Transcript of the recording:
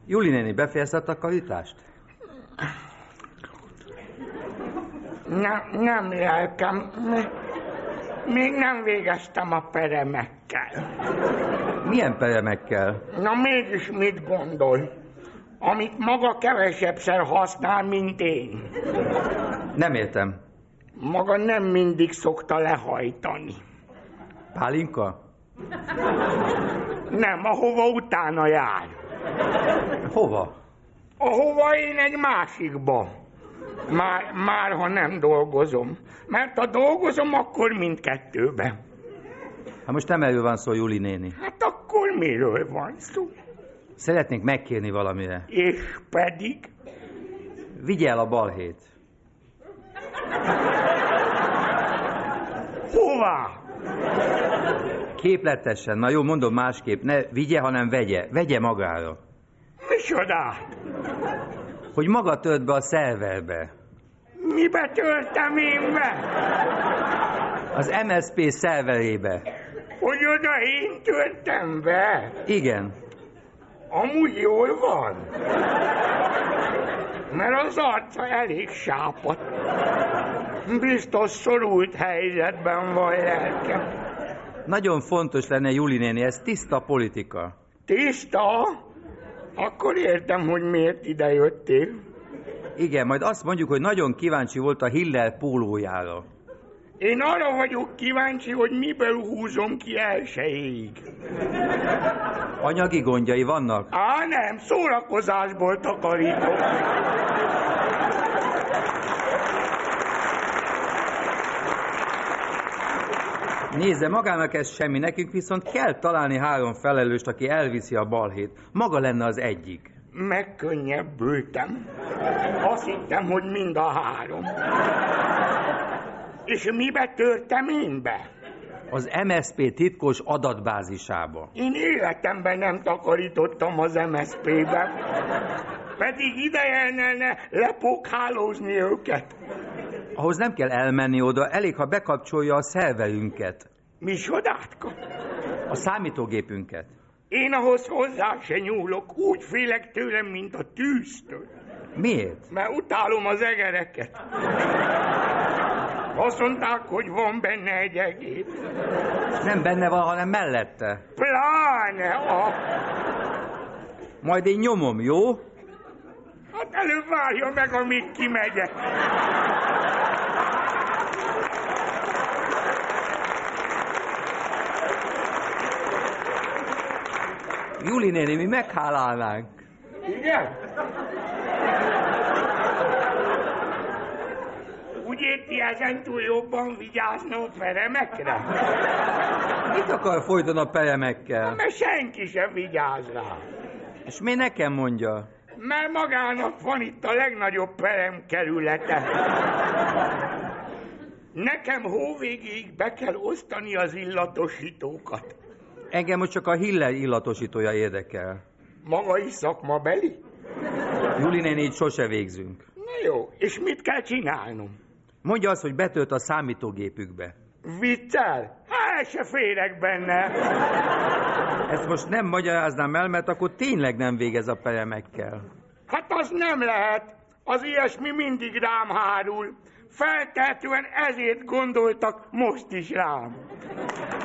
Juli néni, befejezte a takarítást? Nem, lelkem. Még nem végeztem a peremekkel. Milyen peremekkel? Na mégis mit gondol? Amit maga kevesebbszer használ, mint én. Nem értem. Maga nem mindig szokta lehajtani. Pálinka? Nem, ahova utána jár. Hova? Ahova én egy másikba. Már ha nem dolgozom. Mert ha dolgozom, akkor mindkettőben. Hát most nem erről van szó, Juli néni. Hát akkor miről van szó? Szeretnék megkérni valamire. És pedig? Vigye el a balhét. Hová? Képletesen. Na jó, mondom másképp. Ne vigye, hanem vegye. Vegye magára. Micsodát? Hogy maga tört be a szerverbe. Mibe töltem én be? Az MSZP szerverébe. Hogy oda én töltem be? Igen. Amúgy jól van. Mert az arca elég sápadt. Biztos szorult helyzetben van, lelkem. Nagyon fontos lenne, Juli néni, ez tiszta politika. Tiszta? Akkor értem, hogy miért idejöttél. Igen, majd azt mondjuk, hogy nagyon kíváncsi volt a Hiller pólójára. Én arra vagyok kíváncsi, hogy miből húzom ki elsőjéig. Anyagi gondjai vannak? Nem, szórakozásból takarítok. Nézze, magának ez semmi, nekünk viszont kell találni 3 felelőst, aki elviszi a balhét. Maga lenne az egyik. Megkönnyebbültem. Azt hittem, hogy mind a 3. És mibe törtem én be? Az MSZP titkos adatbázisába. Én életemben nem takarítottam az MSZP-ben. Pedig ideje lenne lepokhálózni őket. Ahhoz nem kell elmenni oda, elég, ha bekapcsolja a szerverünket. Misodátka? A számítógépünket. Én ahhoz hozzá se nyúlok, úgy félek tőlem, mint a tűztől. Miért? Mert utálom az egereket. Azt mondták, hogy van benne egy egér. Nem benne van, hanem mellette. Pláne Majd én nyomom, jó? Hát előbb várja meg, amíg kimegyek. Juli néni, mi meghálálnánk. Igen? Úgy érti, ezentúl jobban vigyázna a peremekre? Mit akar folyton a peremekkel? Mert senki sem vigyáz rá. És miért nekem mondja? Mert magának van itt a legnagyobb peremkerülete. Nekem hóvégéig be kell osztani az illatosítókat. Engem most csak a Hiller illatosítója érdekel. Maga is szakmabeli? Juli néni, így sose végzünk. Na jó, és mit kell csinálnom? Mondja azt, hogy betölt a számítógépükbe. Viccel? Hát se férek benne. Ezt most nem magyaráznám el, mert akkor tényleg nem végez a peremekkel. Hát az nem lehet. Az ilyesmi mindig rám hárul. Feltehetően ezért gondoltak most is rám.